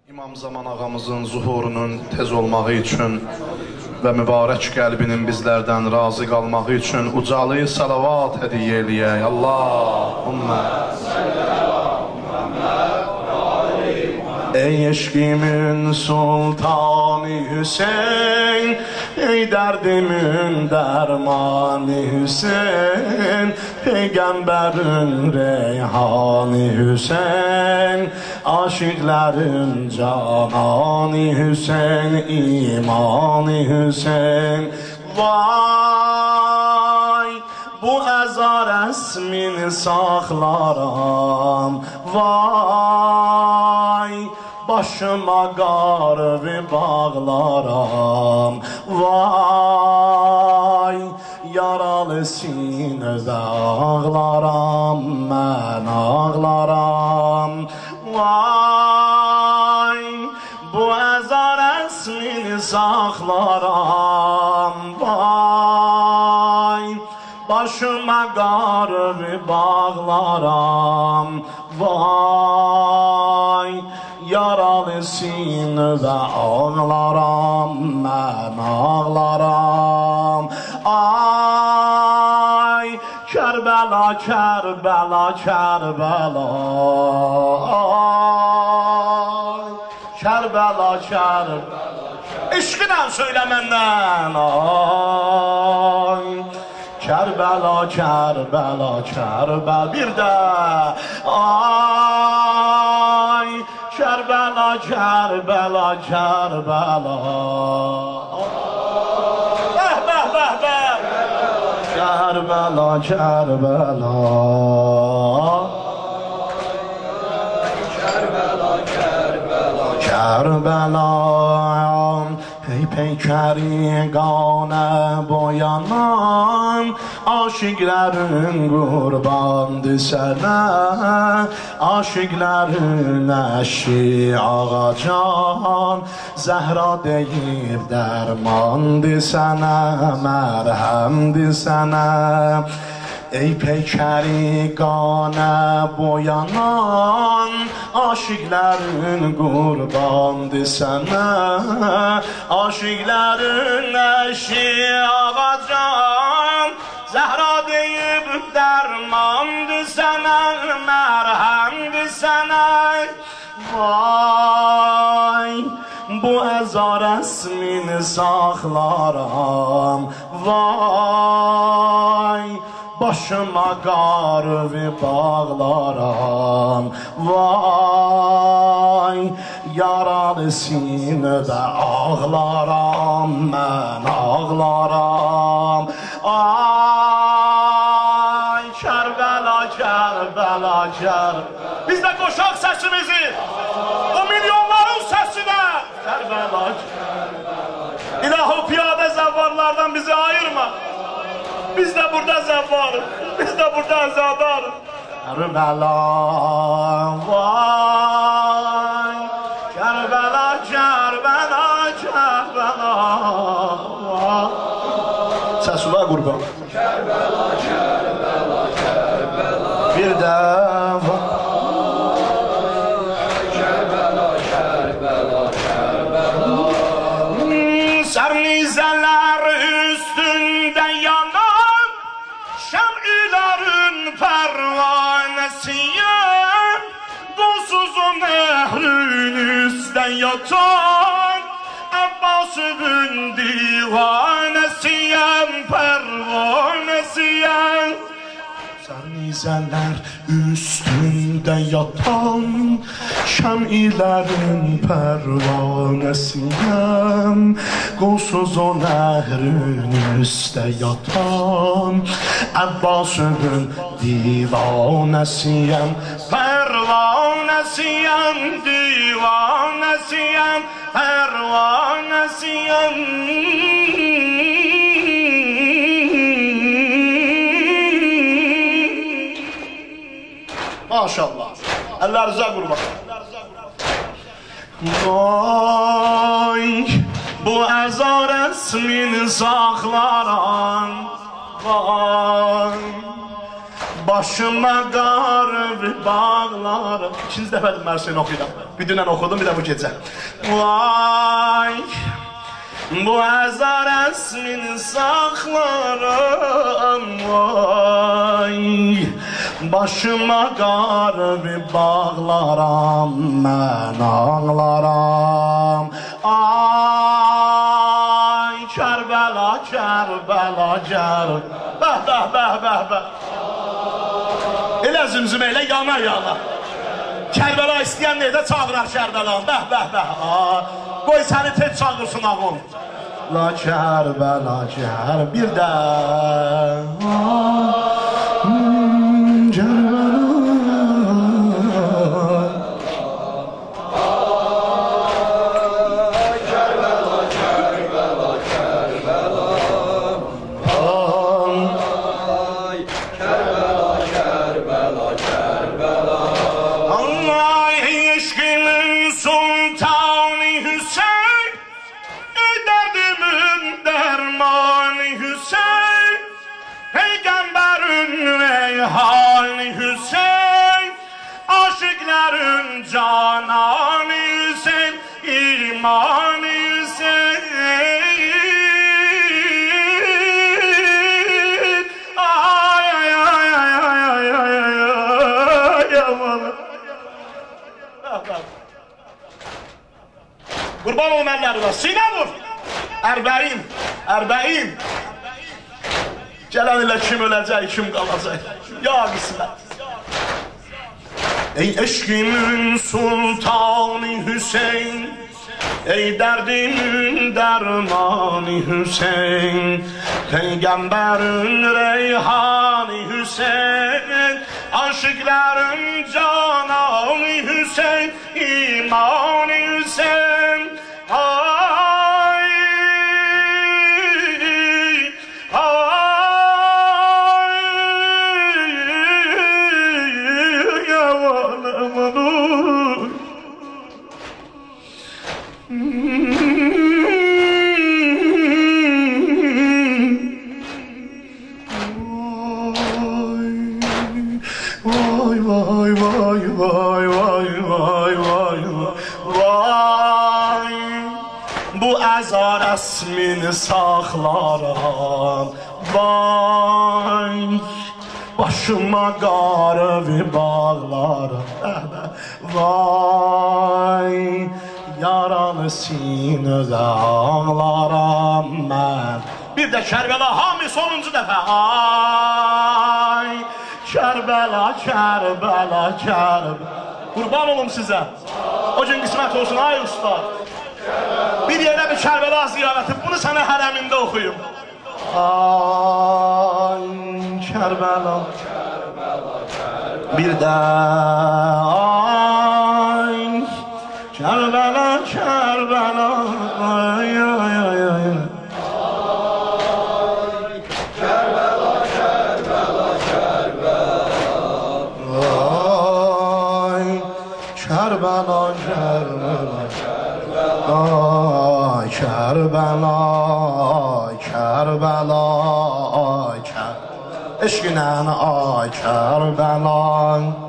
İmam Zaman ağamızın zuhurunun tez olmağı üçün və mübarək qəlbinin bizlərdən razı qalmağı üçün ucalı salavat hədiyyə eləyək. Allahümmə ey eşqimin sultanı Hüseyin, ey derdimin dermanı Hüseyin, Peygamberin reyhanı Hüseyin, aşıkların cananı Hüseyin, imanı Hüseyin. Vay bu əzar əsmini saxlaram, vay başıma qarı bağlaram, vay yaralı sinədə ağlaram, mən ağlaram, vay bu əzar əsmini saxlaram, vay başıma qarı bağlaram, vay yaralı sinədə ağlaram, mən ağlaram. Ay Kərbəla, Kərbəla, Kərbəla, ay Kərbəla, Kərbəla, eşqinlə söylə məndən. Ay Kərbəla, Kərbəla, Kərbəla, bir də ay Kərbəla, Kərbəla, Kərbəla, bəh, bəh, bəh, bəh, Kərbəla, Kərbəla, Kərbəla, Kərbəla, Kərbəla. Ey peykəriqanə boyanan, aşıqlərin qurbandı sənə, aşıqlərin əşi ağacan, Zəhra deyir dərmandı sənə, mərhəmdi sənə. Ey peykəriqanə boyanan, aşıqlərin qurbandı sənə, aşıqlərin əşi ağacan, Zəhra deyib dərmandı sənə, mərhəmdi sənə. Vay bu əzar əsmini saxlaram, vay başıma qarı bağlaram, vay yaralı sinədə ağlaram, mən ağlaram. Ay Kərbəla, Kərbəla, Kərbəla, biz də qoşaq səsimizi o milyonların səsinə. Kərbəla, Kərbəla, İlahi piyadə zəvvarlardan bizi ayırma. Biz de burada zəvvarıq, biz de burada əzadarıq. Kərbəla, vay Kərbəla, Kərbəla, Kərbəla, səs ula qurban. Kərbəla, Kərbəla, Kərbəla, bir də Kərbəla, Kərbəla, Kərbəla. Sərnizələr üstündə yanan, şəm'ilərin pərvanəsiyəm, Qulsuz o nəhrin üstə yatan, Əbbasıbın divanəsiyəm, pərvanəsiyəm. Sərnizələr üstündə yatan, şəm'ilərin pərvanəsiyəm, Qulsuz o nəhrin üstə yatan, Əbbasıbın divanəsiyəm, pərvanəsiyəm, divanəsiyəm, pərvanəsiyəm. Maşallah. Əllərinizə qurban. Vay bu əzar əsmini saxlaram, vay Başıma qarı bağlarım. İkinci dəfədir mən seni oxuyuram. Bir dünən oxudum, bir də bu gecə. Vay, bu əzar əsmini saxlarım. Vay, başıma qarı bağlaram, mən ağlaram. Ay, Kərbəla, Kərbəla, Kərbəla. Bəh, bəh, bəh, bəh, bəh. Elə zümzümə ilə yana yana. Kərbəla istəyən neydə çağırar Kərbəlan. Bəh, bəh, bəh. Qoy səni tez çağırsın ağım. La Kərbəla, Kərbəla. Bir də Kərbəla. Reyhani Hüseyin, aşıkların cananı Hüseyin, imanı Hüseyin. Ay ay ay ay ay ay ay ay aman. Kurban olum ellerine, sinə vur. Ərbəin, Ərbəin. Gələn ilə kim öləcək, kim qalacaq? Ya qismət. Ey eşqimin sultanı Hüseyin, ey dərdimin dərmanı Hüseyin, Peygambərin reyhanı Hüseyin, aşıkların cananı Hüseyin, imanı Hüseyin. Ay, ay. Vay vay vay vay vay vay vay vay. Bu əzar əsmini saxlaram. Vay, başıma qarı bağlarım. Vay, yaralı sinədə ağlaram mən. Bir də Kərbəla Hami sonuncu dəfə. Ay, Kərbəla, Kərbəla, Kərbəla. Qurban olum sizə. O gün qismət olsun ay usta. Bir yerə bir Kərbəla ziyarəti, bunu sənə hərəmində oxuyum. Ay, Kərbəla, bir də ay, Kərbəla, Kərbəla, ay, ay, ay, ay. Kərbəla, Kərbəla, ay Kərbəla, Kərbəla, ay Kərbəla, eşqinən ay Kərbəla.